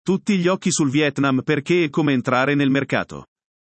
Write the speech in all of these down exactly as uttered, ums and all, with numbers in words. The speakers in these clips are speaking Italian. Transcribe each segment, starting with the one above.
Tutti gli occhi sul Vietnam perché e come entrare nel mercato.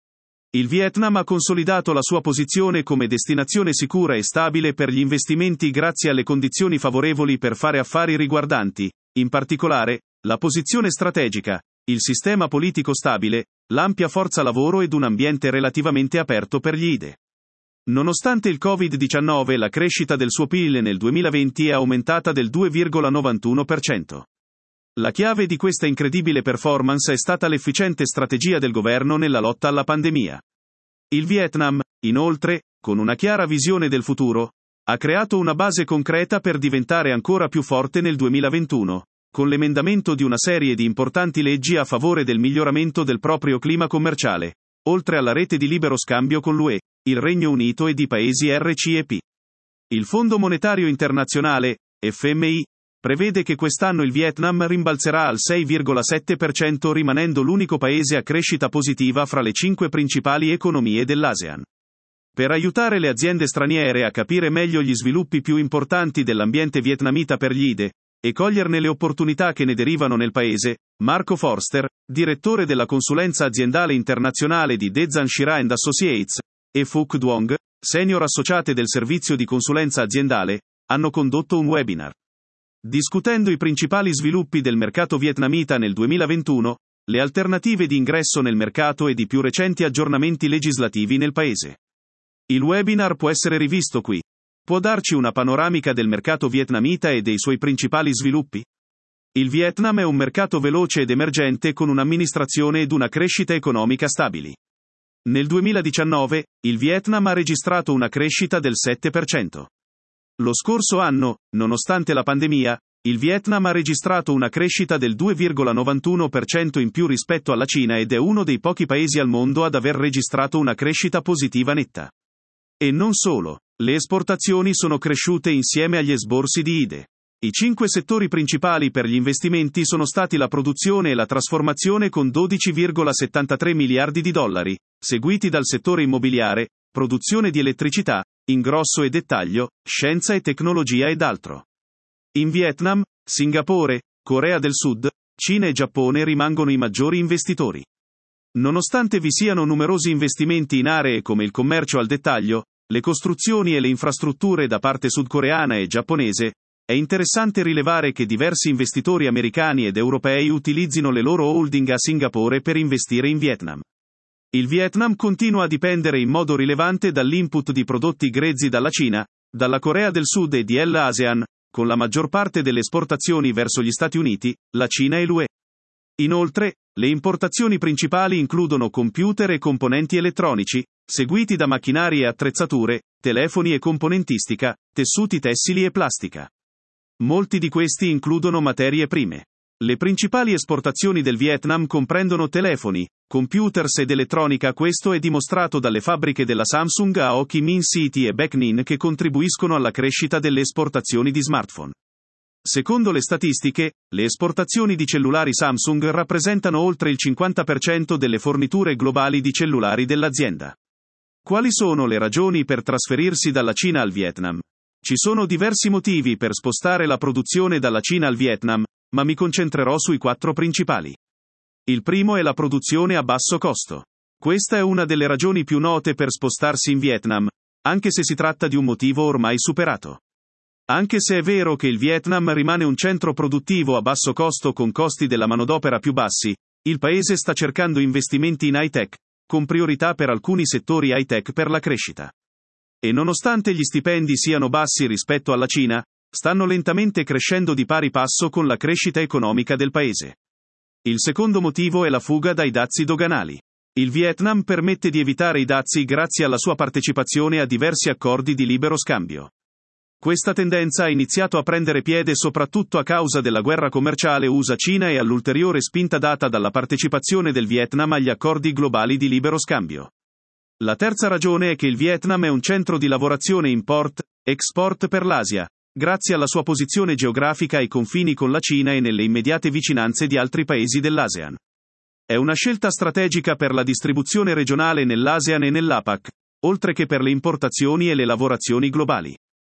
Il Vietnam ha consolidato la sua posizione come destinazione sicura e stabile per gli investimenti grazie alle condizioni favorevoli per fare affari riguardanti, in particolare, la posizione strategica, il sistema politico stabile, l'ampia forza lavoro ed un ambiente relativamente aperto per gli I D E. Nonostante il covid diciannove, la crescita del suo P I L nel duemilaventi è aumentata del due virgola novantuno per cento. La chiave di questa incredibile performance è stata l'efficiente strategia del governo nella lotta alla pandemia. Il Vietnam, inoltre, con una chiara visione del futuro, ha creato una base concreta per diventare ancora più forte nel duemilaventuno, con l'emendamento di una serie di importanti leggi a favore del miglioramento del proprio clima commerciale, oltre alla rete di libero scambio con l'U E, il Regno Unito ed i paesi R C E P. Il Fondo Monetario Internazionale, F M I, prevede che quest'anno il Vietnam rimbalzerà al sei virgola sette per cento, rimanendo l'unico paese a crescita positiva fra le cinque principali economie dell'ASEAN. Per aiutare le aziende straniere a capire meglio gli sviluppi più importanti dell'ambiente vietnamita per gli I D E, e coglierne le opportunità che ne derivano nel paese, Marco Forster, direttore della consulenza aziendale internazionale di De Zan Shira and Associates, e Phuc Duong, senior associate del servizio di consulenza aziendale, hanno condotto un webinar. Discutendo i principali sviluppi del mercato vietnamita nel duemilaventuno, le alternative di ingresso nel mercato ed i più recenti aggiornamenti legislativi nel paese. Il webinar può essere rivisto qui. Può darci una panoramica del mercato vietnamita e dei suoi principali sviluppi? Il Vietnam è un mercato veloce ed emergente con un'amministrazione ed una crescita economica stabili. Nel duemiladiciannove, il Vietnam ha registrato una crescita del sette per cento. Lo scorso anno, nonostante la pandemia, il Vietnam ha registrato una crescita del due virgola novantuno per cento in più rispetto alla Cina ed è uno dei pochi paesi al mondo ad aver registrato una crescita positiva netta. E non solo, le esportazioni sono cresciute insieme agli esborsi di I D E. I cinque settori principali per gli investimenti sono stati la produzione e la trasformazione con dodici virgola settantatré miliardi di dollari, seguiti dal settore immobiliare, produzione di elettricità, ingrosso e dettaglio, scienza e tecnologia ed altro. In Vietnam, Singapore, Corea del Sud, Cina e Giappone rimangono i maggiori investitori. Nonostante vi siano numerosi investimenti in aree come il commercio al dettaglio, le costruzioni e le infrastrutture da parte sudcoreana e giapponese, è interessante rilevare che diversi investitori americani ed europei utilizzino le loro holding a Singapore per investire in Vietnam. Il Vietnam continua a dipendere in modo rilevante dall'input di prodotti grezzi dalla Cina, dalla Corea del Sud e di l'ASEAN, con la maggior parte delle esportazioni verso gli Stati Uniti, la Cina e l'U E. Inoltre, le importazioni principali includono computer e componenti elettronici, seguiti da macchinari e attrezzature, telefoni e componentistica, tessuti tessili e plastica. Molti di questi includono materie prime. Le principali esportazioni del Vietnam comprendono telefoni, computers ed elettronica. Questo è dimostrato dalle fabbriche della Samsung a Ho Chi Minh City e Bac Ninh che contribuiscono alla crescita delle esportazioni di smartphone. Secondo le statistiche, le esportazioni di cellulari Samsung rappresentano oltre il cinquanta per cento delle forniture globali di cellulari dell'azienda. Quali sono le ragioni per trasferirsi dalla Cina al Vietnam? Ci sono diversi motivi per spostare la produzione dalla Cina al Vietnam, ma mi concentrerò sui quattro principali. Il primo è la produzione a basso costo. Questa è una delle ragioni più note per spostarsi in Vietnam, anche se si tratta di un motivo ormai superato. Anche se è vero che il Vietnam rimane un centro produttivo a basso costo con costi della manodopera più bassi, il paese sta cercando investimenti in high-tech, con priorità per alcuni settori high-tech per la crescita. E nonostante gli stipendi siano bassi rispetto alla Cina, stanno lentamente crescendo di pari passo con la crescita economica del paese. Il secondo motivo è la fuga dai dazi doganali. Il Vietnam permette di evitare i dazi grazie alla sua partecipazione a diversi accordi di libero scambio. Questa tendenza ha iniziato a prendere piede soprattutto a causa della guerra commerciale U S A-Cina e all'ulteriore spinta data dalla partecipazione del Vietnam agli accordi globali di libero scambio. La terza ragione è che il Vietnam è un centro di lavorazione import-export per l'Asia, grazie alla sua posizione geografica ai confini con la Cina e nelle immediate vicinanze di altri paesi dell'ASEAN. È una scelta strategica per la distribuzione regionale nell'ASEAN e nell'A P A C, oltre che per le importazioni e le lavorazioni globali.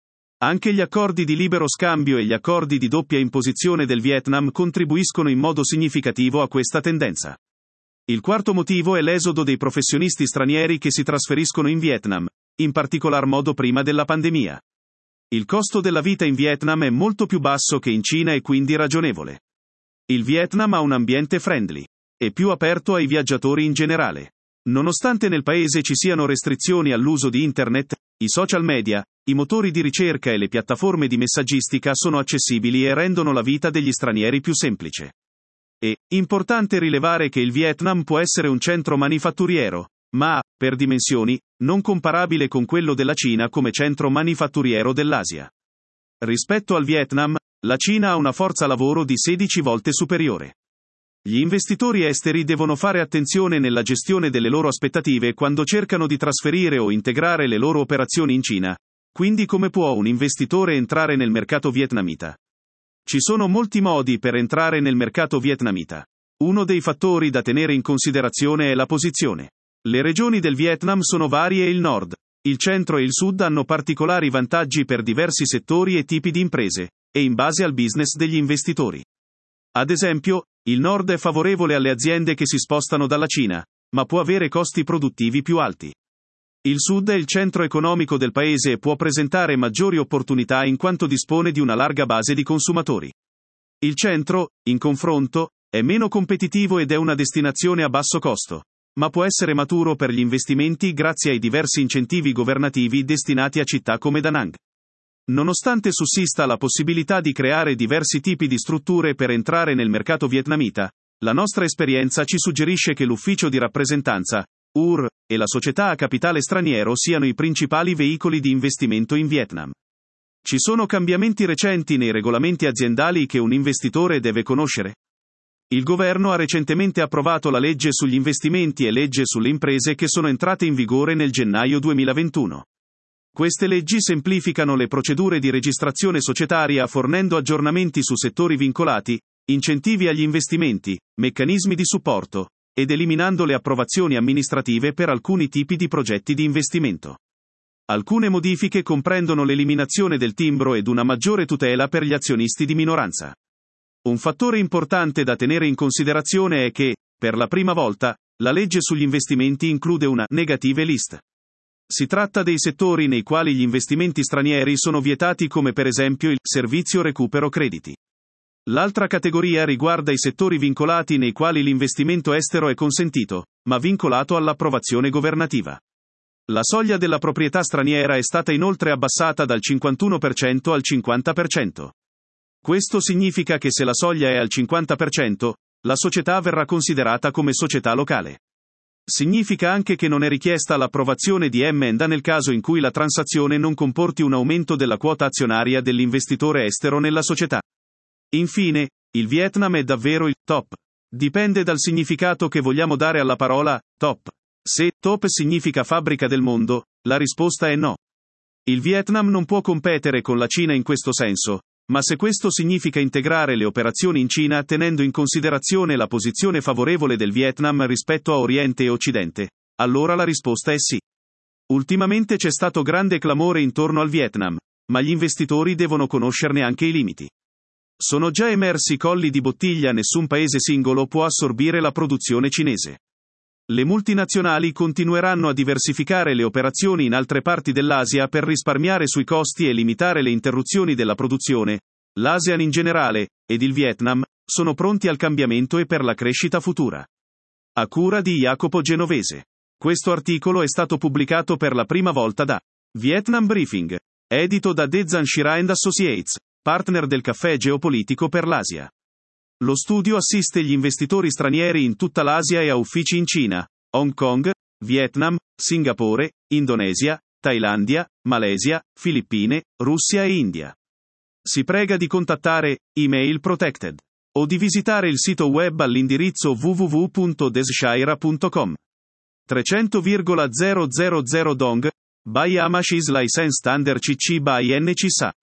Anche gli accordi di libero scambio e gli accordi di doppia imposizione del Vietnam contribuiscono in modo significativo a questa tendenza. Il quarto motivo è l'esodo dei professionisti stranieri che si trasferiscono in Vietnam, in particolar modo prima della pandemia. Il costo della vita in Vietnam è molto più basso che in Cina e quindi ragionevole. Il Vietnam ha un ambiente friendly e più aperto ai viaggiatori in generale. Nonostante nel paese ci siano restrizioni all'uso di internet, i social media, i motori di ricerca e le piattaforme di messaggistica sono accessibili e rendono la vita degli stranieri più semplice. È importante rilevare che il Vietnam può essere un centro manifatturiero, ma, per dimensioni, non comparabile con quello della Cina come centro manifatturiero dell'Asia. Rispetto al Vietnam, la Cina ha una forza lavoro di sedici volte superiore. Gli investitori esteri devono fare attenzione nella gestione delle loro aspettative quando cercano di trasferire o integrare le loro operazioni in Cina. Quindi come può un investitore entrare nel mercato vietnamita? Ci sono molti modi per entrare nel mercato vietnamita. Uno dei fattori da tenere in considerazione è la posizione. Le regioni del Vietnam sono varie e il nord, il centro e il sud hanno particolari vantaggi per diversi settori e tipi di imprese, e in base al business degli investitori. Ad esempio, il nord è favorevole alle aziende che si spostano dalla Cina, ma può avere costi produttivi più alti. Il sud è il centro economico del paese e può presentare maggiori opportunità in quanto dispone di una larga base di consumatori. Il centro, in confronto, è meno competitivo ed è una destinazione a basso costo, ma può essere maturo per gli investimenti grazie ai diversi incentivi governativi destinati a città come Da Nang. Nonostante sussista la possibilità di creare diversi tipi di strutture per entrare nel mercato vietnamita, la nostra esperienza ci suggerisce che l'ufficio di rappresentanza, U R, e la società a capitale straniero siano i principali veicoli di investimento in Vietnam. Ci sono cambiamenti recenti nei regolamenti aziendali che un investitore deve conoscere? Il governo ha recentemente approvato la legge sugli investimenti e legge sulle imprese che sono entrate in vigore nel gennaio duemilaventuno. Queste leggi semplificano le procedure di registrazione societaria fornendo aggiornamenti su settori vincolati, incentivi agli investimenti, meccanismi di supporto, ed eliminando le approvazioni amministrative per alcuni tipi di progetti di investimento. Alcune modifiche comprendono l'eliminazione del timbro ed una maggiore tutela per gli azionisti di minoranza. Un fattore importante da tenere in considerazione è che, per la prima volta, la legge sugli investimenti include una negative list. Si tratta dei settori nei quali gli investimenti stranieri sono vietati come per esempio il servizio recupero crediti. L'altra categoria riguarda i settori vincolati nei quali l'investimento estero è consentito, ma vincolato all'approvazione governativa. La soglia della proprietà straniera è stata inoltre abbassata dal cinquantuno per cento al cinquanta per cento. Questo significa che se la soglia è al cinquanta per cento, la società verrà considerata come società locale. Significa anche che non è richiesta l'approvazione di M and A nel caso in cui la transazione non comporti un aumento della quota azionaria dell'investitore estero nella società. Infine, il Vietnam è davvero il top. Dipende dal significato che vogliamo dare alla parola top. Se top significa fabbrica del mondo, la risposta è no. Il Vietnam non può competere con la Cina in questo senso, ma se questo significa integrare le operazioni in Cina tenendo in considerazione la posizione favorevole del Vietnam rispetto a Oriente e Occidente, allora la risposta è sì. Ultimamente c'è stato grande clamore intorno al Vietnam, ma gli investitori devono conoscerne anche i limiti. Sono già emersi colli di bottiglia, nessun paese singolo può assorbire la produzione cinese. Le multinazionali continueranno a diversificare le operazioni in altre parti dell'Asia per risparmiare sui costi e limitare le interruzioni della produzione. L'ASEAN in generale, ed il Vietnam, sono pronti al cambiamento e per la crescita futura. A cura di Jacopo Genovese. Questo articolo è stato pubblicato per la prima volta da Vietnam Briefing, edito da De Zanshira and Associates, partner del caffè geopolitico per l'Asia. Lo studio assiste gli investitori stranieri in tutta l'Asia e ha uffici in Cina, Hong Kong, Vietnam, Singapore, Indonesia, Thailandia, Malesia, Filippine, Russia e India. Si prega di contattare Email Protected o di visitare il sito web all'indirizzo w w w punto dezzshira punto com. trecento virgola zero zero zero Dong, by Amash is licensed under C C by N C S A.